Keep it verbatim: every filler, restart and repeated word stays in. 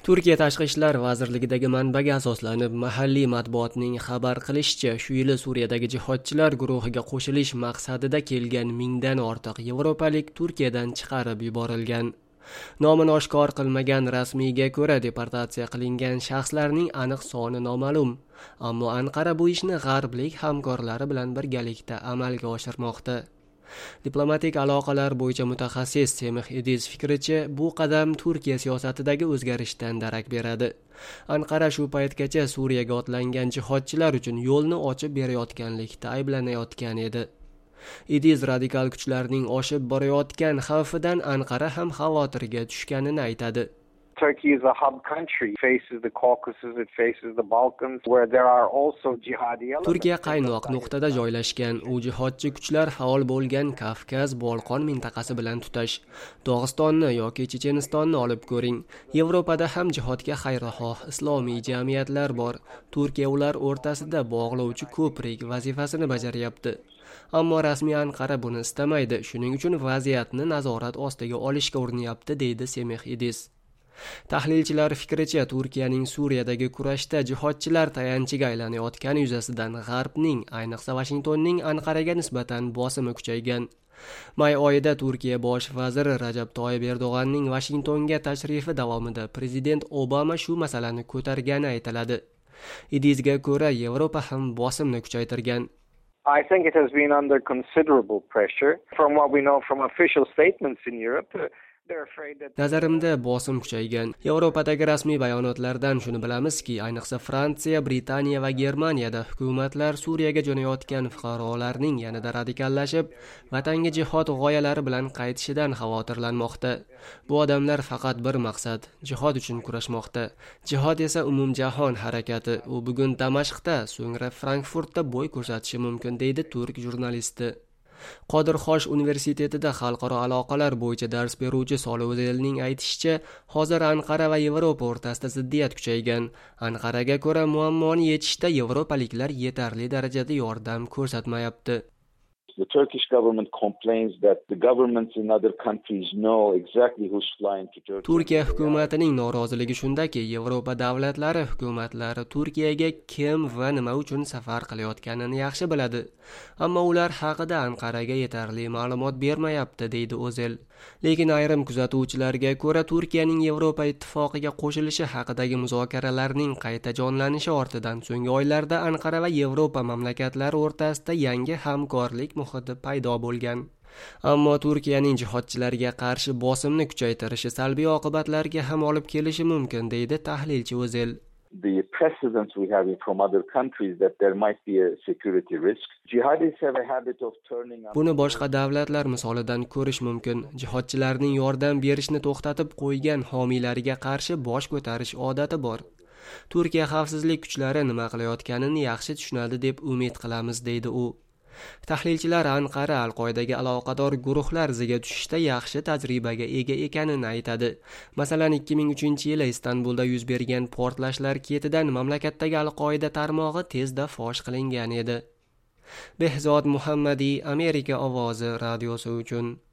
Turkiya Tashqi ishlar vazirligidagi manbaga asoslanib, mahalliy matbuotning xabar qilishicha, shu yili Suriyadagi jihodchilar guruhiga qo'shilish maqsadida kelgan mingdan ortiq yevropalik Turkiyadan chiqarib yuborilgan. Nomini oshkor qilmagan rasmiyga ko'ra, deportatsiya qilingan shaxslarning aniq soni noma'lum, ammo Anqara bu ishni g'arblik hamkorlari bilan birgalikda amalga oshirmoqda. Diplomatik aloqalar bo'yicha mutaxassis Semih Idiz fikricha, bu qadam Turkiya siyosatidagi o'zgarishdan darak beradi. Anqara shu paytgacha Suriyaga otlangan jihodchilar uchun yo'lni ochib berayotganlikda ayblanayotgan edi. Idiz radikal kuchlarning oshib borayotgan xavfidan Anqara ham xavotirga tushganini aytadi. Turkey is a hub country. It faces the Caucasus, it faces the Balkans, where there are also jihadi elements. Turkiya qaynoq nuqtada joylashgan. U jihodchi kuchlar faol bo'lgan Kavkaz, Bolqon mintaqasi bilan tutash. Dog'istonni yoki Chechenistonni olib ko'ring. Yevropada ham jihodga xayrixoh islomiy jamiyatlar bor. Turkiya ular o'rtasida bog'lovchi ko'prik vazifasini bajaryapti. Ammo rasmiy Anqara buni istamaydi. Shuning uchun vaziyatni nazorat ostiga olishga urinyapti, deydi Semih Idiz. Tahlilchilar fikricha, Turkiyaning Suriyadagi kurashda jihodchilar tayanchiga aylanayotgani yuzasidan G'arbning, ayniqsa Vashingtonning Anqaraga nisbatan bosimi kuchaygan. May oyida Turkiya bosh vaziri Rajab Toyyib Erdo'g'anning Vashingtonga tashrifi davomida prezident Obama shu masalani ko'targani aytiladi. Idizga ko'ra, Yevropa ham bosimni kuchaytirgan. I think it has been under considerable pressure. From what we know from official statements in Europe, nazarimda bosim kuchaygan. Yevropadagi rasmiy bayonotlardan shuni bilamizki, ayniqsa Fransiya, Britaniya va Germaniyada hukumatlar Suriyaga jo'nayotgan fuqarolarning yanada radikallashib, vatanga jihod g'oyalari bilan qaytishidan xavotirlanmoqda. Bu odamlar faqat bir maqsad, jihod uchun kurashmoqda. Jihod esa umumjahon harakati. U bugun Damashqda, so'ngra Frankfurtda bo'y ko'rsatishi mumkin, deydi turk jurnalisti. Qodir Xosh universitetida xalqaro aloqalar bo'yicha dars beruvchi Solo'zelning aytishicha, hozir Anqara va Yevropa o'rtasida ziddiyat kuchaygan. Anqaraga ko'ra, muammoni yechishda yevropaliklar yetarli darajada yordam ko'rsatmayapti. The Turkish government complains that the governments in other countries know exactly who's flying to Turkey. Turkiya hukumatining noroziligi shundaki, Yevropa davlatlari hukumatlari Turkiyaga kim va nima uchun safar qilayotganini yaxshi biladi. Ammo ular haqida Anqaraga yetarli ma'lumot bermayapti, deydi O'zel. Lekin ayrim kuzatuvchilarga ko'ra, Turkiyaning Yevropa ittifoqiga qo'shilishi haqidagi muzokaralarning qayta jonlanishi ortidan so'nggi oylarda Anqara va Yevropa mamlakatlari o'rtasida yangi hamkorlik muhiti paydo bo'lgan. Ammo Turkiyaning jihodchilarga qarshi bosimni kuchaytirishi salbiy oqibatlarga ham olib kelishi mumkin, deydi tahlilchi O'zel. The precedents we have from other countries that there might be a security risk. Jihadis have a habit of turning up. Buni boshqa davlatlar misolidan ko'rish mumkin. Jihodchilarning yordam berishni to'xtatib qo'ygan homiylariga qarshi bosh ko'tarish odati bor. Turkiya xavfsizlik kuchlari nima qilayotganini yaxshi tushunadi deb umid qilamiz, deydi u. Tahlilchilar Anqara Al-Qoidaga aloqador guruhlar iziga tushishda yaxshi tajribaga ega ekanini aytadi. Masalan, ikki ming uchinchi yili Istanbulda yuz bergan portlashlar ketidan mamlakatdagi Al-Qoida tarmog'i tezda fosh qilingan edi. Behzod Muhammadi, Amerika ovozi radiosi uchun